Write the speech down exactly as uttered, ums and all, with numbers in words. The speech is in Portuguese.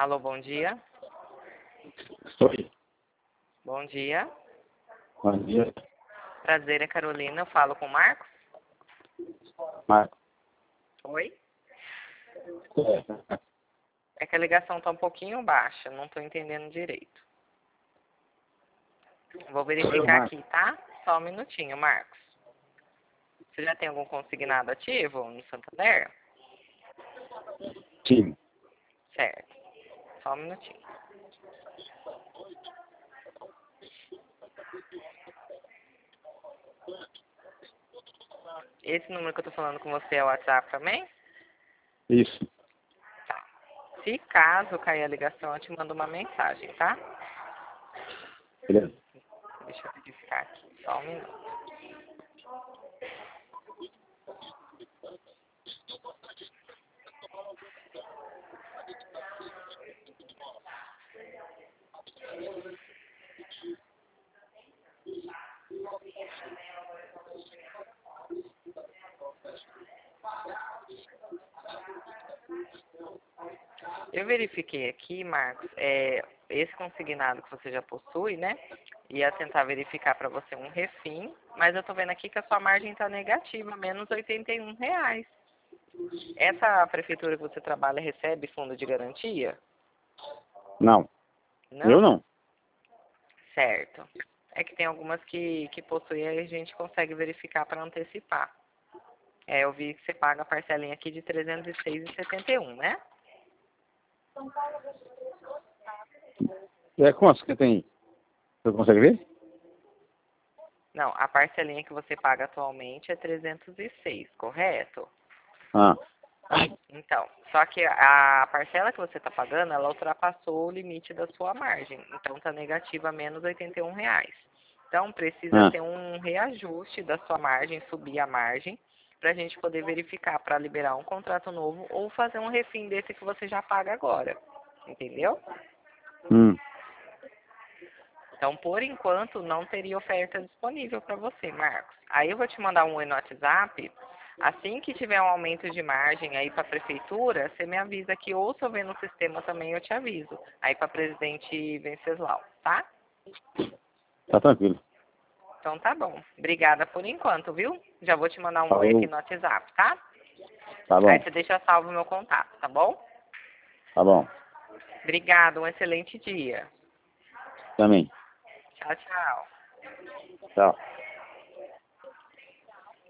Alô, bom dia. Oi. Bom dia. Bom dia. Prazer, é Carolina. Eu falo com o Marcos? Marcos. Oi? É. É que a ligação está um pouquinho baixa, não estou entendendo direito. Vou verificar aqui, tá? Só um minutinho, Marcos. Você já tem algum consignado ativo no Santander? Sim. Certo. Só um minutinho. Esse número que eu tô falando com você é o WhatsApp também? Isso. Tá. Se caso cair a ligação, eu te mando uma mensagem, tá? Beleza. Deixa eu verificar aqui. Só um minuto. Eu verifiquei aqui, Marcos, é, esse consignado que você já possui, né? Ia tentar verificar para você um refim, mas eu tô vendo aqui que a sua margem está negativa, menos oitenta e um reais. Essa prefeitura que você trabalha recebe fundo de garantia? Não. Não? Eu não. Certo. É que tem algumas que, que possuem e a gente consegue verificar para antecipar. É, eu vi que você paga a parcelinha aqui de trezentos e seis reais e setenta e um, né? É quanto que tem? Você consegue ver? Não, a parcelinha que você paga atualmente é trezentos e seis, correto? Ah. Então, só que a parcela que você está pagando, ela ultrapassou o limite da sua margem. Então, está negativa a menos oitenta e um reais. Então, precisa Ah. ter um reajuste da sua margem, subir a margem, para a gente poder verificar para liberar um contrato novo ou fazer um refim desse que você já paga agora. Entendeu? Hum. Então, por enquanto, não teria oferta disponível para você, Marcos. Aí eu vou te mandar um oi no WhatsApp. Assim que tiver um aumento de margem aí para a prefeitura, você me avisa aqui, ou se eu ver no sistema também eu te aviso. Aí para presidente Venceslau, tá? Tá tranquilo. Então tá bom. Obrigada por enquanto, viu? Já vou te mandar um oi aqui Falou. no WhatsApp, tá? Tá Aí bom. você deixa salvo o meu contato, tá bom? Tá bom. Obrigada, um excelente dia. Também. Tchau, tchau. Tchau.